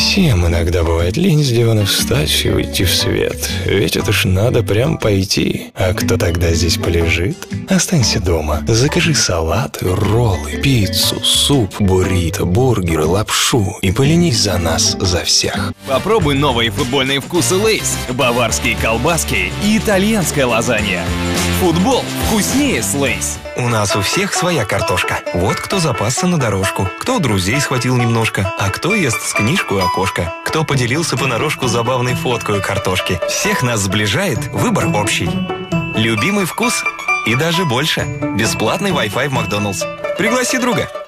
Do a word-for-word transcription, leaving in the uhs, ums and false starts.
Всем иногда бывает лень с дивана встать и уйти в свет. Ведь это ж надо прям пойти. А кто тогда здесь полежит? Останься дома. Закажи салат, роллы, пиццу, суп, буррито, бургеры, лапшу. И поленись за нас, за всех. Попробуй новые футбольные вкусы Лейс, баварские колбаски и итальянская лазанья. Футбол вкуснее с Лейс. У нас у всех своя картошка. Вот кто запасся на дорожку, кто друзей схватил немножко, а кто ест с книжку и окошко, кто поделился понарошку забавной фоткой картошки. Всех нас сближает выбор общий. Любимый вкус и даже больше. Бесплатный Wi-Fi в Макдоналдс. Пригласи друга.